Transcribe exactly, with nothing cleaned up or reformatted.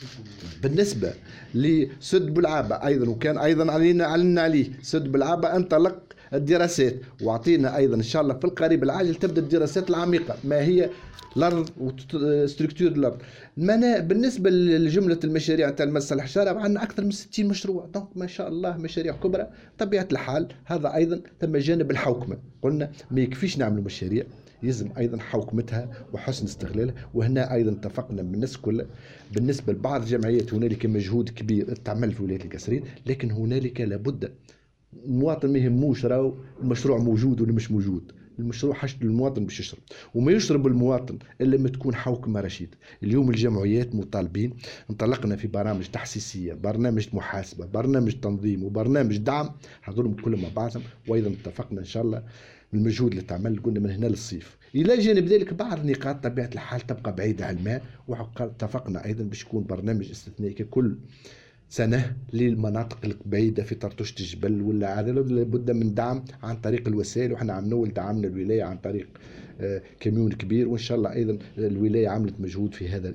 بالنسبة لسد بلعابة أيضا، وكان أيضا علينا علنا عليه سد بلعابة، انطلق الدراسات واعطينا أيضا إن شاء الله في القريب العاجل تبدأ الدراسات العميقة ما هي الأرض وستركتور الأرض. بالنسبة لجملة المشاريع تاع المسح الحشارة عندنا أكثر من ستين مشروع، دونك ما شاء الله مشاريع كبرى. طبيعة الحال هذا أيضا ثم جانب الحوكمة، قلنا ما يكفيش نعملوا مشاريع، يلزم ايضا حوكمتها وحسن استغلالها. وهنا ايضا اتفقنا من الناس كلها بالنسبه لبعض الجمعيات هنالك مجهود كبير تعمل في ولايه القصرين، لكن هنالك لابد المواطن ما يهموش راهو المشروع موجود ولا مش موجود، المشروع حاجة المواطن باش يشرب، وما يشرب المواطن الا لما تكون حوكمه رشيده. اليوم الجمعيات مطالبين، انطلقنا في برامج تحسيسيه، برنامج محاسبه، برنامج تنظيم، وبرنامج دعم، هذول كلهم مع بعضهم. وايضا اتفقنا ان شاء الله المجهود اللي تعمل قلنا من هنا للصيف. الى جانب ذلك بعض النقاط طبيعه الحال تبقى بعيده عن الماء، واتفقنا ايضا باش يكون برنامج استثنائي ككل سنة للمناطق البعيدة في طرطوشة الجبل ولا هذا لابد من دعم عن طريق الوسائل. وحنا عم نول دعمنا الولاية عن طريق كميون كبير، وإن شاء الله أيضا الولاية عملت مجهود في هذا